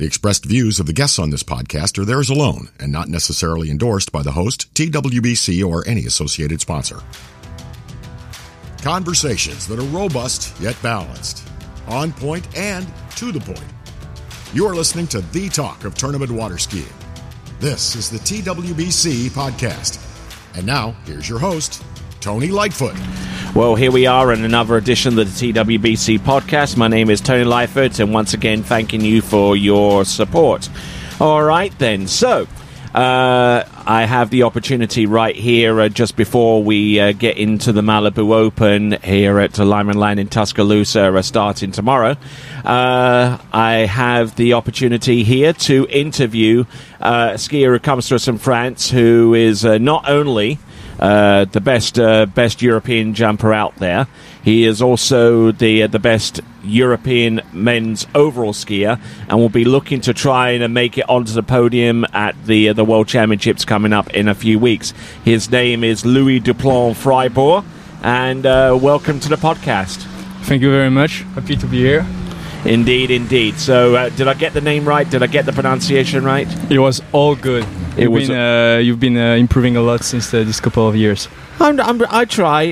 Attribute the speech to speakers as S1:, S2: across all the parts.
S1: The expressed views of the guests on this podcast are theirs alone and not necessarily endorsed by the host, TWBC, or any associated sponsor. Conversations that are robust yet balanced, on point and to the point. You are listening to the talk of tournament water skiing. This is the TWBC podcast. And now, here's your host, Tony Lightfoot.
S2: Well, here we are in another edition of the TWBC podcast. My name is Tony Lightfoot, and once again, thanking you for your support. All right, then. So, I have the opportunity right here just before we get into the Malibu Open here at Lyman Land in Tuscaloosa starting tomorrow. I have the opportunity here to interview a skier who comes to us from France who is not only the best European jumper out there. He is also the best European men's overall skier, and will be looking to try and make it onto the podium at the World Championships coming up in a few weeks. His name is Louis Duplan-Fribourg, and welcome to the podcast.
S3: Thank you very much. Happy to be here.
S2: Indeed. So, did I get the name right? Did I get the pronunciation right?
S3: It was all good. You've been improving a lot since this couple of years.
S2: I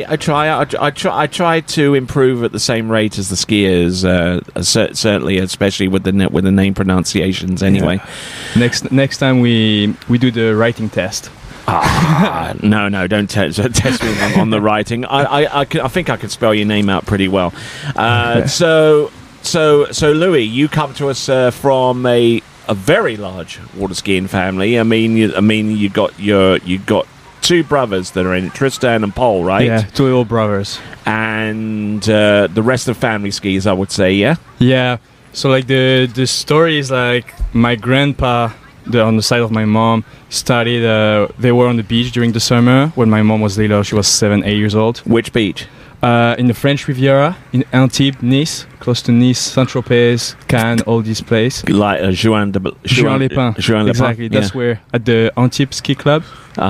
S2: try to improve at the same rate as the skiers. Certainly, especially with the name pronunciations. Anyway,
S3: yeah. Next time we do the writing test.
S2: No, don't test me on the writing. I think I can spell your name out pretty well. So Louis, you come to us from a very large water skiing family. I mean, you got two brothers that are in it, Tristan and Paul, right?
S3: Yeah, two little brothers.
S2: And the rest of the family skis, I would say, yeah?
S3: Yeah. So, like, the story is, like, my grandpa, on the side of my mom, studied, they were on the beach during the summer when my mom was little. She was 7-8 years old.
S2: Which beach?
S3: In the French Riviera, in Antibes, Nice, close to Nice, Saint-Tropez, Cannes, all these places.
S2: Like Juan-les-Pins.
S3: Exactly, that's where, at the Antibes Ski Club.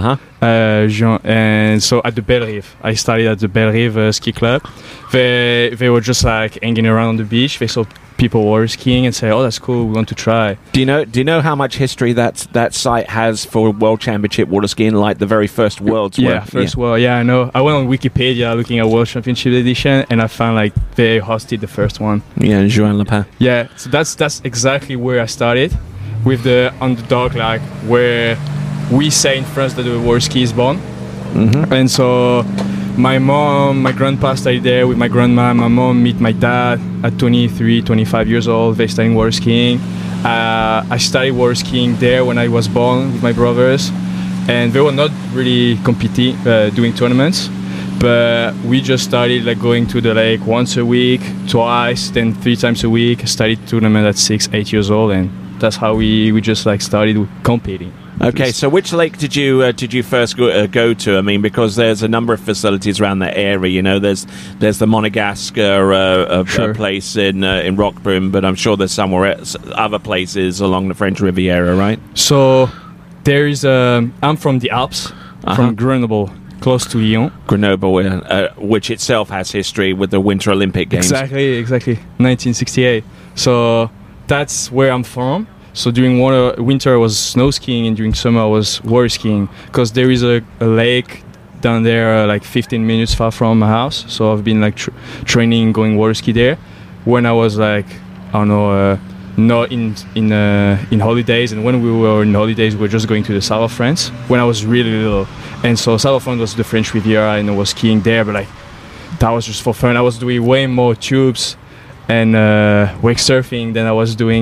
S3: And so at the Belle-Rive, I studied at the Belle-Rive Ski Club. They were just like hanging around on the beach. They saw people water skiing and say, "Oh, that's cool. We want to try."
S2: Do you know how much history that site has for World Championship water skiing? Like the very first Worlds.
S3: World. Yeah, I know. I went on Wikipedia looking at World Championship edition, and I found like they hosted the first one.
S2: Yeah, in Juan-les-Pins.
S3: Yeah, so that's exactly where I started, with the underdog, like where we say in France that the water ski is born.
S2: Mm-hmm.
S3: And so my grandpa studied there with my grandma. My mom met my dad at 23, 25 years old. They studied water skiing. I studied water skiing there when I was born with my brothers. And they were not really competing, doing tournaments. But we just started like going to the lake once a week, twice, then 3 times a week. Studied tournament at 6-8 years old. And that's how we just like started competing.
S2: Okay, so which lake did you first go to? I mean, because there's a number of facilities around that area. You know, there's the Monegasque place in Roquebrune, but I'm sure there's other places along the French Riviera, right?
S3: So there is. I'm from the Alps, from Grenoble, close to Lyon.
S2: Grenoble, which itself has history with the Winter Olympic Games.
S3: Exactly, 1968. So that's where I'm from. So during winter I was snow skiing, and during summer I was water skiing, because there is a lake down there like 15 minutes far from my house. So I've been like training, going water ski there when I was like, I don't know, not in holidays. And when we were in holidays, we were just going to the south of France when I was really little. And so south of France was the French Riviera, and I was skiing there, but like that was just for fun. I was doing way more tubes and wake surfing than I was doing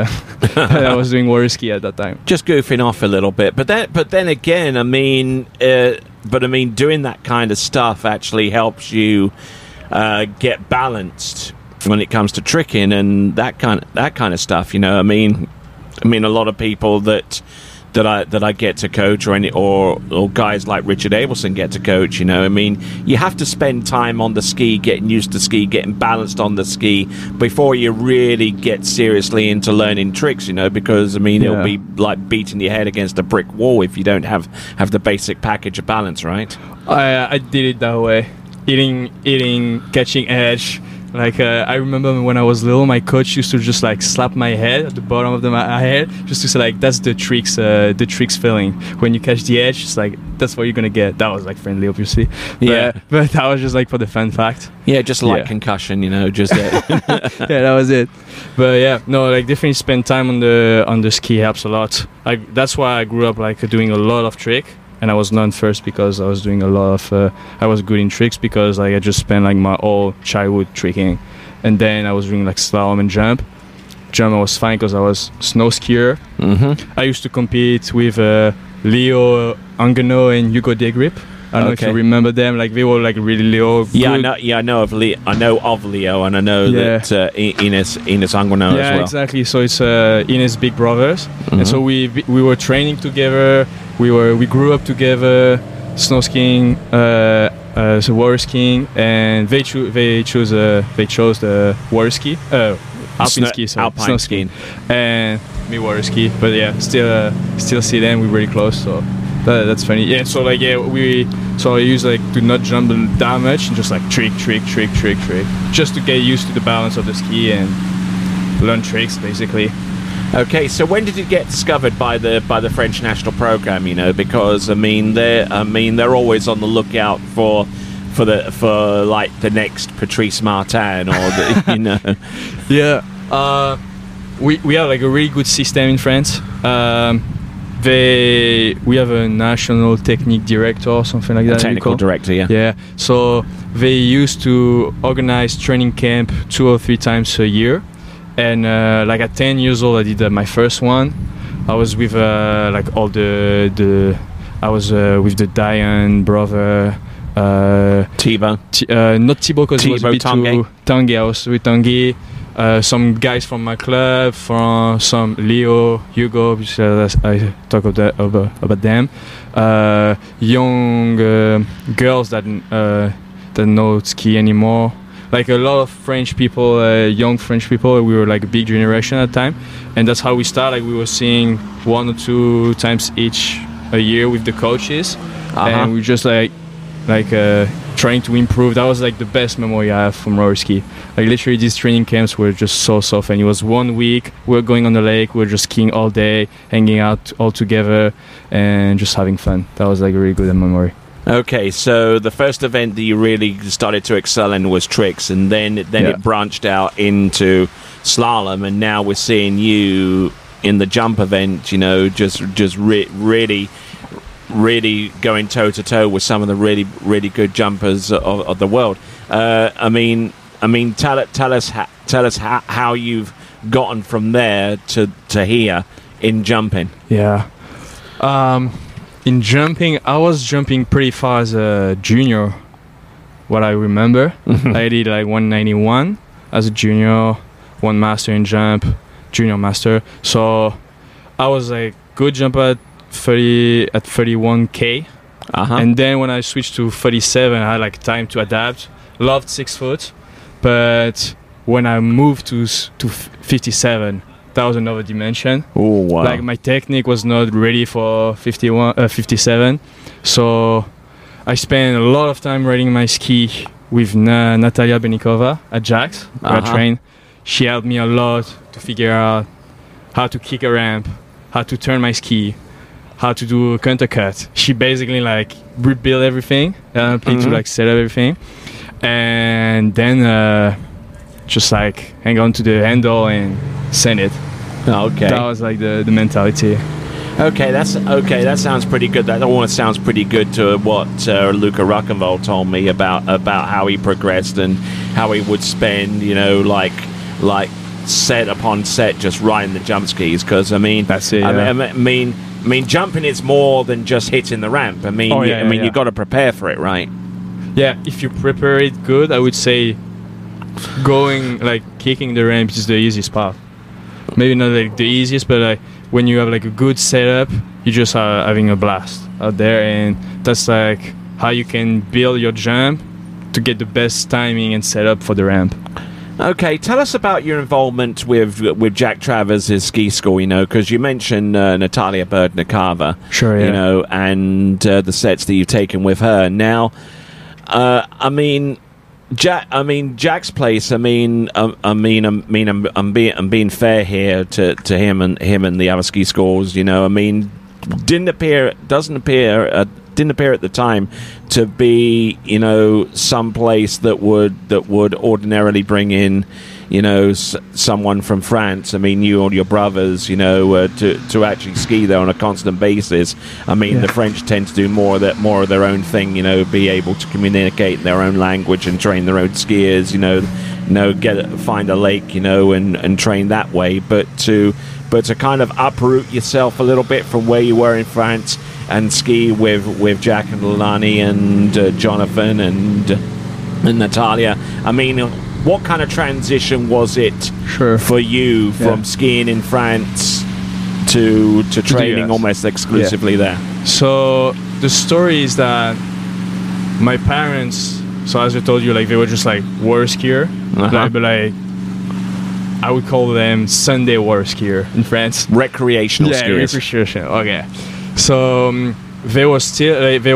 S3: water ski at that time. Just
S2: goofing off a little bit, but then again, I mean, doing that kind of stuff actually helps you get balanced when it comes to tricking and that kind of stuff. You know, I mean, a lot of people that I get to coach, or guys like Richard Abelson get to coach, you know. I mean, you have to spend time on the ski, getting used to ski, getting balanced on the ski before you really get seriously into learning tricks, you know, because, I mean, it'll be like beating your head against a brick wall if you don't have the basic package of balance, right?
S3: I did it that way. Eating, catching edge, Like I remember when I was little, my coach used to just like slap my head at the bottom of my head, just to say like that's the tricks feeling. When you catch the edge, it's like that's what you're gonna get. That was like friendly, obviously.
S2: Yeah,
S3: but that was just like for the fun fact.
S2: Yeah, just like concussion, just
S3: yeah, that was it. But yeah, no, like definitely spend time on the ski helps a lot. That's why I grew up like doing a lot of trick. And I was known first because I was doing a lot of I was good in tricks because like I just spent like my whole childhood tricking, and then I was doing like slalom and jump I was fine because I was snow skier. I used to compete with Leo Angano and Hugo Degrip. I don't know if you remember them. Like they were like really Leo.
S2: Yeah, I know of Leo. I know of Leo, and I know that Ines Angano as well.
S3: Yeah, exactly. So it's Ines' big brothers, and so we were training together. We grew up together, snow skiing, so water skiing, and they chose the water ski,
S2: alpine skiing,
S3: and me water ski. But yeah, still see them. We're really close, so. That's funny. Yeah, so like I use like to not jump that much and just like trick, just to get used to the balance of the ski and learn tricks basically.
S2: Okay, so when did it get discovered by the French national program? Because they're always on the lookout for like the next Patrice Martin or
S3: Yeah, we have like a really good system in France. We have a national technique director or something like that.
S2: A technical director, yeah.
S3: Yeah. So they used to organize training camp 2 or 3 times a year, and like at 10 years old, I did my first one. I was with like all I was with the Diane brother.
S2: Thibaut.
S3: Not Thibaut because he was a bit too Tanguy. I was with Tanguy. Some guys from my club, from some Leo, Hugo, I talk about them. Young girls that don't ski anymore. Like a lot of French people, young French people. We were like a big generation at the time, and that's how we started. Like we were seeing 1 or 2 times each a year with the coaches, and we just like trying to improve. That was like the best memory I have from roller ski. Like literally these training camps were just so fun. It was 1 week, we were going on the lake, we were just skiing all day, hanging out all together and just having fun. That was like a really good memory.
S2: Okay, so the first event that you really started to excel in was tricks, and then it branched out into slalom, and now we're seeing you in the jump event, just really going toe-to-toe with some of the really good jumpers of the world. Tell us how you've gotten from there to here in jumping.
S3: Yeah. In jumping, I was jumping pretty far as a junior, what I remember. I did like 191 as a junior, 1 master in jump, junior master. So I was like good jumper at 31k, and then when I switched to 37, I had like time to adapt. Loved 6 foot, but when I moved to 57, that was another dimension.
S2: Oh wow!
S3: Like my technique was not ready for 57, so I spent a lot of time riding my ski with Natalia Benikova at Jax, where I trained. She helped me a lot to figure out how to kick a ramp, how to turn my ski, how to do a counter cut. She basically like rebuilt everything, to like set up everything, and then just like hang on to the handle and send it.
S2: Okay,
S3: that was like the mentality.
S2: Okay, that sounds pretty good. That almost sounds pretty good to what Luca Ruckenvold told me about how he progressed and how he would spend, like set upon set just riding the jump skis. Because
S3: that's it.
S2: I mean, jumping is more than just hitting the ramp. You've got to prepare for it, right?
S3: Yeah, if you prepare it good, I would say kicking the ramp is the easiest part. Maybe not like the easiest, but like when you have like a good setup, you just are having a blast out there, and that's like how you can build your jump to get the best timing and setup for the ramp.
S2: Okay, tell us about your involvement with Jack Travers' ski school, because you mentioned Natalia Berdnikova.
S3: Sure, yeah.
S2: And the sets that you've taken with her. Now, Jack's place. I'm being fair here to him and the other ski schools. Didn't appear at the time to be, some place that would ordinarily bring in, someone from France. You or your brothers, to actually ski there on a constant basis. The French tend to do more of their own thing, be able to communicate in their own language and train their own skiers, find a lake, and train that way. But to kind of uproot yourself a little bit from where you were in France and ski with Jack and Lani and Jonathan and Natalia. What kind of transition was it for you from skiing in France to training almost exclusively there?
S3: So the story is that my parents, so as I told you, they were just water skier, but I would call them Sunday water skier in France.
S2: Recreational skiers.
S3: Recreational. Okay. So they were still they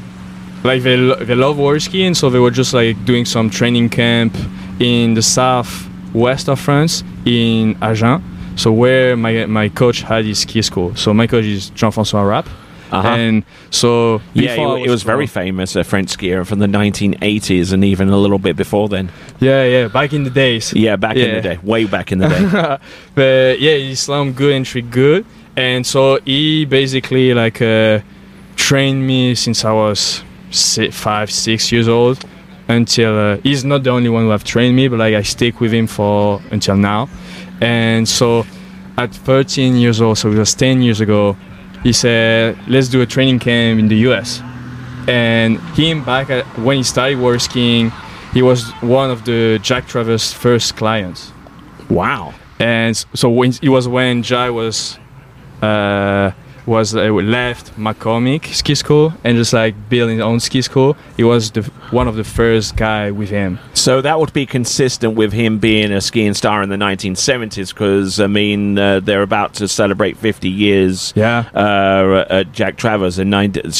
S3: love water skiing, so they were just doing some training camp in the southwest of France in Agen, so where my coach had his ski school. So my coach is Jean-François Rapp. And so
S2: it was very famous, a French skier from the 1980s and even a little bit before then.
S3: Back in the days.
S2: In the day, way back in the day.
S3: But he slammed good and trick good, and so he basically trained me since I was 5-6 years old until he's not the only one who have trained me, but I stick with him for until now. And so at 13 years old, so it was 10 years ago, he said, let's do a training camp in the US. And when he started water skiing, he was one of the Jack Travers' first clients.
S2: Wow.
S3: And so when Jack left McCormick ski school and just built his own ski school. He was one of the first guy with him.
S2: So that would be consistent with him being a skiing star in the 1970s, because they're about to celebrate 50 years. At Jack Travers in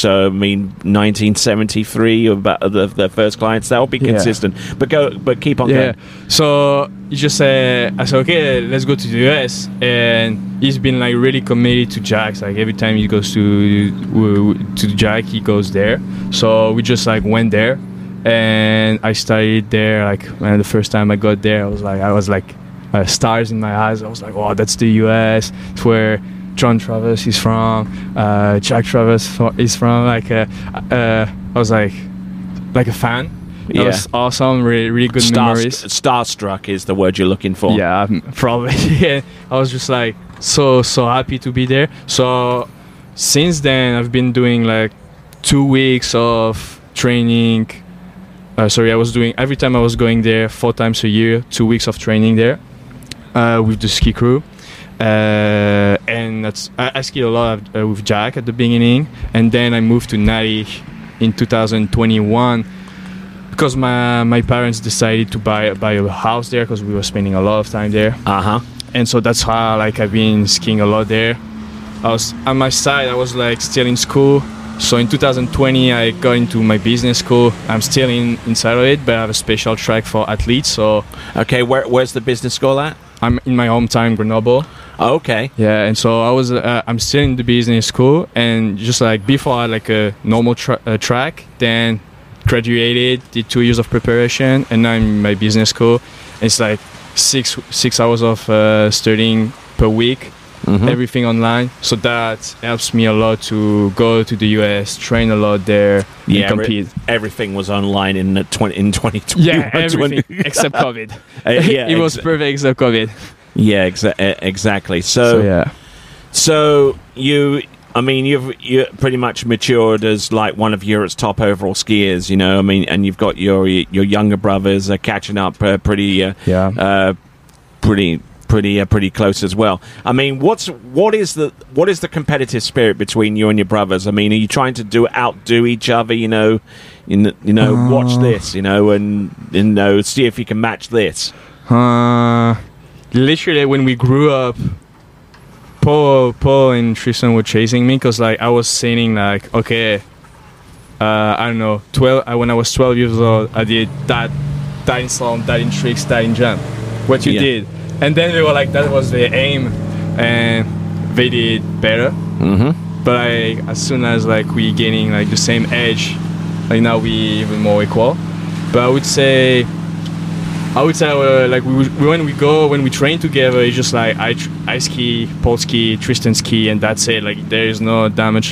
S2: 1973 about the first clients. That would be consistent. But keep on going.
S3: So he just said, I said, okay, let's go to the US, and he's been really committed to Jack's. Every time he goes to Jack, he goes there. So we just went there, and I started there. The first time I got there, I was stars in my eyes. I was oh, that's the US. It's where John Travers is from. Jack Travers is from. I was like a fan. It was awesome, really, really good memories.
S2: Starstruck is the word you're looking for.
S3: Yeah, probably. I was just so happy to be there. So since then, I've been doing 2 weeks of training. Every time I was going there 4 times a year, 2 weeks of training there with the ski crew. And I skied a lot with Jack at the beginning, and then I moved to Natty in 2021. Because my parents decided to buy a house there, because we were spending a lot of time there. And so that's how I've been skiing a lot there. I was on my side. I was still in school. So in 2020 I got into my business school. I'm still inside of it, but I have a special track for athletes. So
S2: okay, where's the business school at?
S3: I'm in my hometown, Grenoble.
S2: Oh, okay.
S3: Yeah, and so I'm still in the business school, and just before I had a normal track, then graduated, did 2 years of preparation, and now I'm in my business school. It's 6 hours of studying per week, everything online. So that helps me a lot to go to the US, train a lot there, and compete.
S2: Everything was online in 2020.
S3: Yeah, everything except COVID. It was perfect except COVID.
S2: Yeah, exactly. So you've pretty much matured as one of Europe's top overall skiers, and you've got your younger brothers catching up pretty close as well. What is the competitive spirit between you and your brothers? Are you trying to outdo each other? Watch this, and see if you can match this.
S3: Literally, when we grew up, Paul and Tristan were chasing me, because I was saying okay, I don't know, when I was 12 years old, I did that that in slalom, that in tricks, that in jump. What you
S2: Yeah.
S3: did, and then they were like, that was the aim, and they did better.
S2: Mm-hmm.
S3: But as soon as like we gaining like the same edge, like now we even more equal. But I would say like when we train together, it's just like I ski, Paul ski, Tristan ski, and that's it. Like there is no damage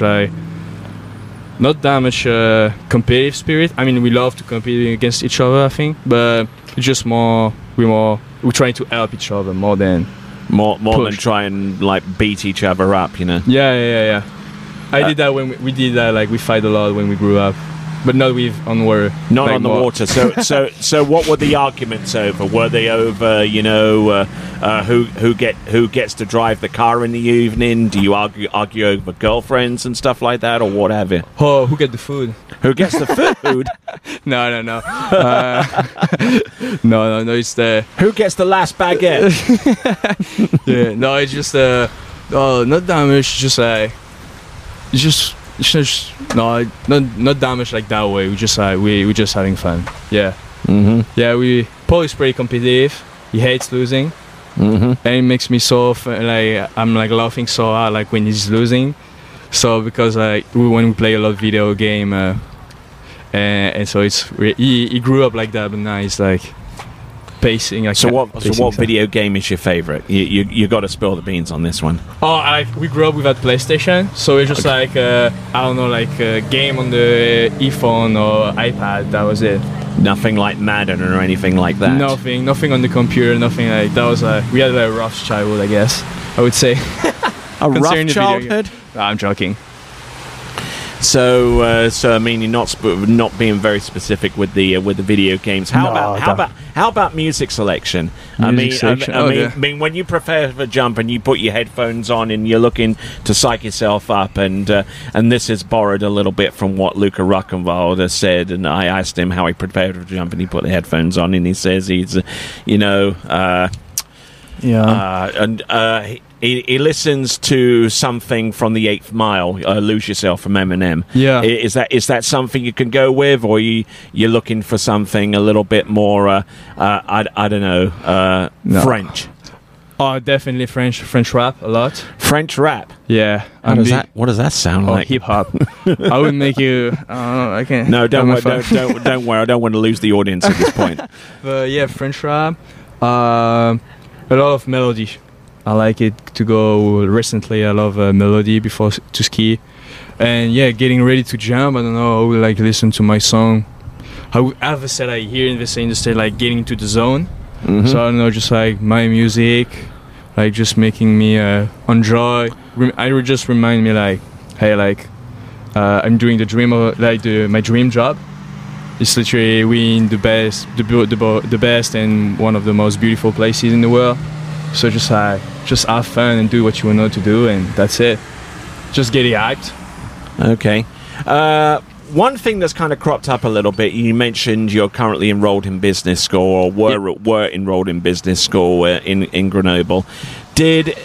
S3: competitive spirit. I mean, we love to compete against each other, I think, but it's just we're trying to help each other more than
S2: than try and like beat each other up, you know.
S3: Yeah. I did that when we did that. Like we fight a lot when we grew up, but not on water.
S2: Not
S3: like
S2: on the
S3: more.
S2: water. So what were the arguments over? Were they over, who gets to drive the car in the evening? Do you argue over girlfriends and stuff like that, or what have you?
S3: Oh, who get the food?
S2: Who gets the food?
S3: No. No. It's the
S2: Who gets the last baguette?
S3: yeah. No, it's just not damage. Just like it's just not damage like that way. We just we're just having fun. Yeah.
S2: Mm-hmm.
S3: Yeah. Paul is pretty competitive. He hates losing.
S2: Mm-hmm.
S3: And it makes me I'm like laughing so hard like when he's losing. So because like when we play a lot of video game, and so he grew up like that, but now he's like pacing. Like
S2: So what video game is your favorite? You got to spill the beans on this one.
S3: Oh, we grew up without PlayStation, so it's just like I don't know, like a game on the iPhone or iPad. That was it.
S2: Nothing like Madden or anything like that.
S3: Nothing on the computer. Nothing like that. Was we had a rough childhood, I guess. I would say.
S2: A rough
S3: Concerning the video
S2: childhood.
S3: I'm joking.
S2: So I mean, you're not being very specific with the video games. How about music selection? I mean, when you prepare for jump and you put your headphones on and you're looking to psych yourself up, and this is borrowed a little bit from what Luca Ruckenwald has said. And I asked him how he prepared for jump, and he put the headphones on, and he says he's, He listens to something from the 8th Mile, Lose Yourself from Eminem.
S3: Yeah.
S2: Is that something you can go with, or you're looking for something a little bit more, I don't know,
S3: No.
S2: French?
S3: Oh, definitely French rap a lot.
S2: French rap?
S3: Yeah.
S2: What does that sound like?
S3: Hip hop. I would make you. I don't know. I can't.
S2: No, don't worry. Don't worry. I don't want to lose the audience at this point.
S3: But yeah, French rap. A lot of melody. I like it to go. Recently, I love melody before to ski, and yeah, getting ready to jump. I don't know. I would like listen to my song. I have said I hear in the state like getting into the zone.
S2: Mm-hmm.
S3: So I don't know, just like my music, like just making me enjoy. I would just remind me like, hey, like I'm doing the dream of like my dream job. It's literally we in the best and one of the most beautiful places in the world. So just have fun and do what you want to do, and that's it. Just get it hyped.
S2: Okay. One thing that's kind of cropped up a little bit, you mentioned you're currently enrolled in business school, or were enrolled in business school in Grenoble. Did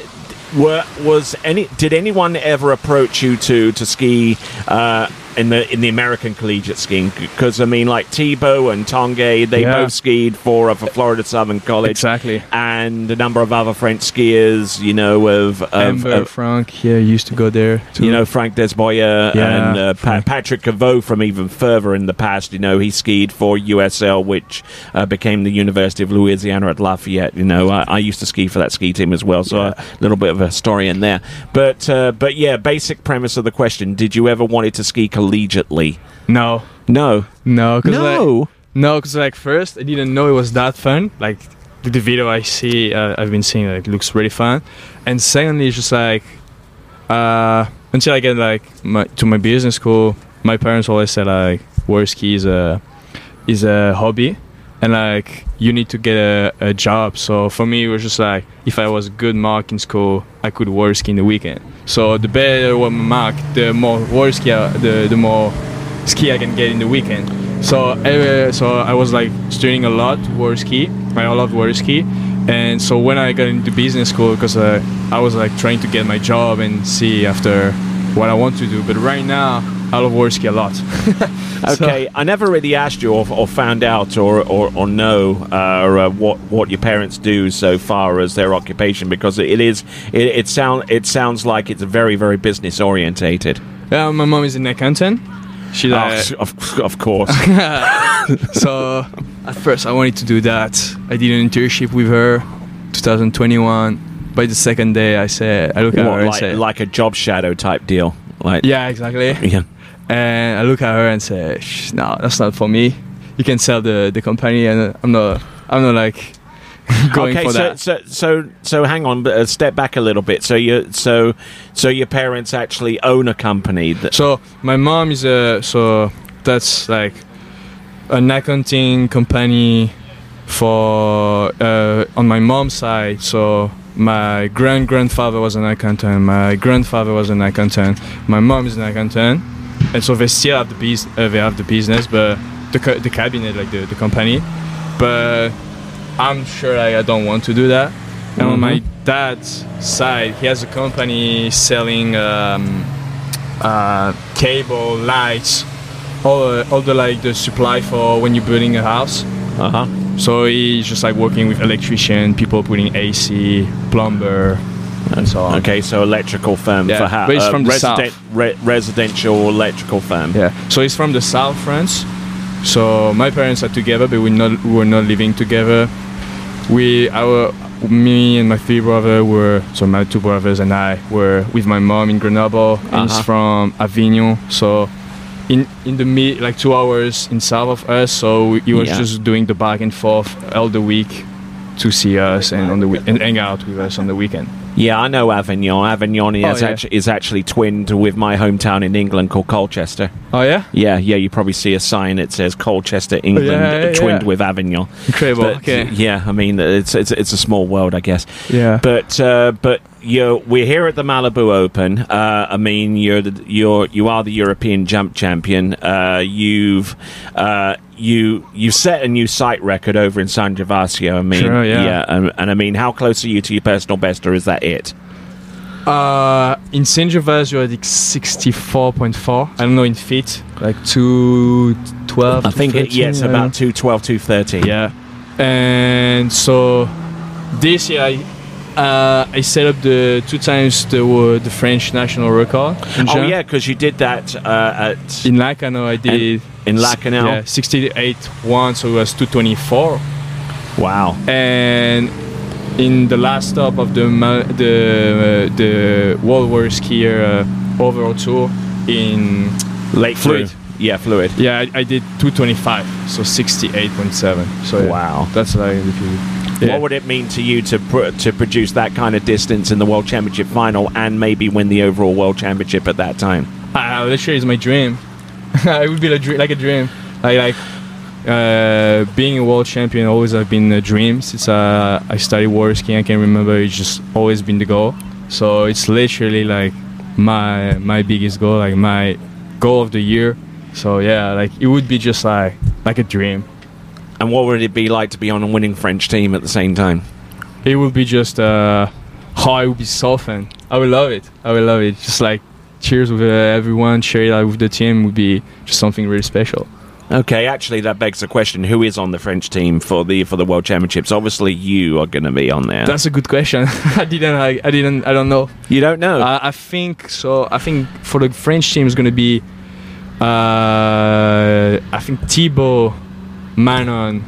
S2: anyone ever approach you to ski in the American collegiate skiing? Because I mean, like Thibaut and Tanguay, they both skied for Florida Southern College,
S3: exactly,
S2: and a number of other French skiers,
S3: Amber, Frank, used to go there too.
S2: Frank Desboyer and Patrick Cavot from even further in the past. He skied for USL, which became the University of Louisiana at Lafayette. I used to ski for that ski team as well, so a little bit of a story in there. But yeah, basic premise of the question: did you ever wanted to ski collegiately?
S3: No. Because like first I didn't know it was that fun. Like the video I've been seeing, like looks really fun. And secondly, it's just like until I get like to my business school, my parents always said like water ski is a hobby, and like you need to get a job. So for me, it was just like if I was a good mark in school, I could water ski in the weekend. So the better my mark, the more water ski, the more ski I can get in the weekend. So I was like studying a lot water ski. I love water ski, and so when I got into business school, because I was like trying to get my job and see after what I want to do. But right now, I love water ski a lot.
S2: Okay, I never really asked you or found out or know what your parents do so far as their occupation, because it sounds like it's very, very business orientated.
S3: My mom is an accountant. She's
S2: of course.
S3: So at first I wanted to do that. I did an internship with her, 2021. By the second day, I look at her and say,
S2: like a job shadow type deal. Like,
S3: yeah, exactly.
S2: Yeah.
S3: And I look at her and say, no, that's not for me. You can sell the company, and I'm not like going for that.
S2: So hang on, step back a little bit. So your parents actually own a company.
S3: So my mom is that's like an accounting company for on my mom's side. So my grandfather was an accountant. My grandfather was an accountant. My mom is an accountant, and so they still have the business, but the cabinet, like the company. But I'm sure I don't want to do that. And on my dad's side, he has a company selling cable, lights, all the like the supply for when you're building a house. So he's just like working with electrician, people putting AC, plumber, and so on.
S2: Okay, so electrical firm for how?
S3: But he's from the south.
S2: Residential electrical firm.
S3: Yeah. So he's from the south France. So my parents are together, but we were not living together. Me and my three brothers so my two brothers and I were with my mom in Grenoble, and he's from Avignon. So in the like 2 hours in south of us. So he was just doing the back and forth all the week to see us and and hang out with us on the weekend.
S2: Yeah, I know Avignon. Avignon is actually twinned with my hometown in England called Colchester.
S3: Oh yeah?
S2: Yeah. You probably see a sign that says Colchester, England, twinned with Avignon.
S3: Incredible.
S2: But,
S3: okay.
S2: Yeah, I mean it's a small world, I guess.
S3: Yeah.
S2: But we're here at the Malibu Open. I mean you are the European jump champion. You've set a new site record over in San Gervasio. I mean,
S3: sure, yeah.
S2: And I mean, how close are you to your personal best, or is that it?
S3: In San Gervasio, I think 64.4. I don't know in feet, like 212.
S2: I think it's about 212, 213.
S3: Yeah, and so this year I set up the 2 times the French national record.
S2: Oh yeah, because you did that
S3: in Lacanau. I did
S2: in Lacanau.
S3: Yeah, 68.1, so it was 224.
S2: Wow.
S3: And in the last stop of the World Water Skier overall tour in
S2: Lake
S3: Fluid.
S2: Yeah, Fluid.
S3: Yeah, I did 225, so 68.7. So yeah,
S2: wow,
S3: that's like.
S2: Yeah. What would it mean to you to produce that kind of distance in the World Championship final and maybe win the overall World Championship at that time?
S3: Literally, it's my dream. It would be like a dream. Like being a world champion always have been a dream since I started water skiing. I can remember it's just always been the goal. So it's literally like my biggest goal, like my goal of the year. So yeah, like it would be just like a dream.
S2: And what would it be like to be on a winning French team at the same time?
S3: It would be just I would be so fun. I would love it. Just like cheers with everyone, share it out with the team would be just something really special.
S2: Okay, actually that begs the question: who is on the French team for the World Championships? Obviously, you are going to be on there.
S3: That's a good question. I don't know.
S2: You don't know?
S3: I think so. I think for the French team is going to be I think Thibaut, Manon,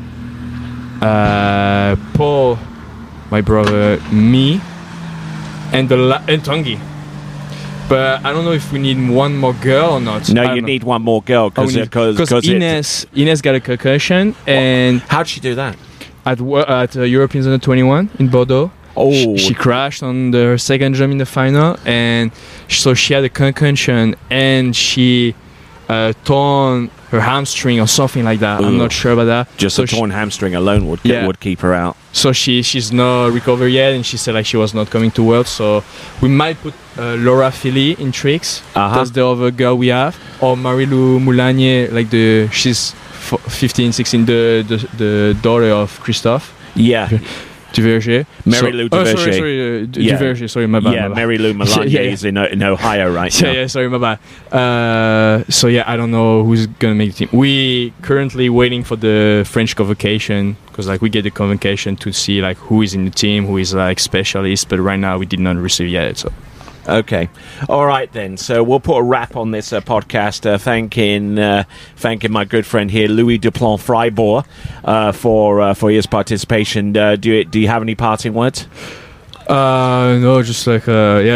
S3: Paul, my brother, me, and Tanguy. But I don't know if we need one more girl or not.
S2: No, you need one more girl because
S3: Ines got a concussion. And
S2: how'd she do that?
S3: At Europeans Under 21 in Bordeaux.
S2: Oh,
S3: she crashed on her second jump in the final, and so she had a concussion and she torn her hamstring or something like that. Ugh. I'm not sure about that.
S2: Just a torn hamstring alone would keep her out.
S3: So she's not recovered yet, and she said like she was not coming to World. So we might put Laura Philly in tricks. That's the other girl we have, or Marie-Lou Moulanier, like she's 15, 16, the daughter of Christophe.
S2: Yeah.
S3: Duverger.
S2: Mary-Lou Duverger.
S3: Sorry, Duverger. Sorry, my bad.
S2: Yeah,
S3: my bad.
S2: Mary-Lou Melania is in Ohio right now.
S3: Yeah, sorry, my bad. So yeah, I don't know who's gonna make the team. We currently waiting for the French convocation because like we get the convocation to see like who is in the team, who is like specialist. But right now we did not receive yet. So.
S2: Okay, all right then. So we'll put a wrap on this podcast, thanking my good friend here, Louis Duplan-Fribourg, for his participation. Do you have any parting words?
S3: No, just like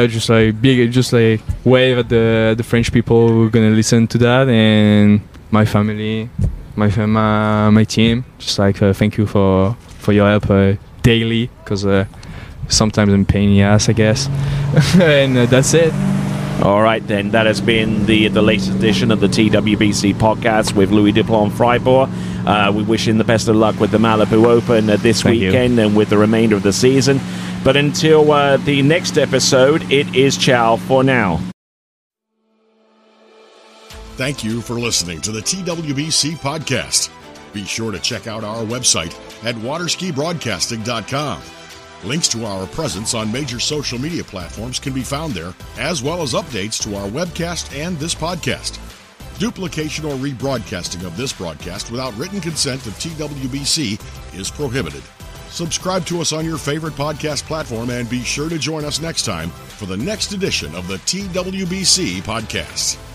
S3: wave at the French people who are gonna listen to that, and my family, my team. Just like thank you for your help daily, because sometimes I'm a pain in the ass, I guess. And that's it.
S2: All right, then. That has been the latest edition of the TWBC podcast with Louis Duplan-Fribourg. We wish him the best of luck with the Malibu Open this weekend and with the remainder of the season. But until the next episode, it is ciao for now.
S1: Thank you for listening to the TWBC podcast. Be sure to check out our website at waterskibroadcasting.com. Links to our presence on major social media platforms can be found there, as well as updates to our webcast and this podcast. Duplication or rebroadcasting of this broadcast without written consent of TWBC is prohibited. Subscribe to us on your favorite podcast platform and be sure to join us next time for the next edition of the TWBC podcast.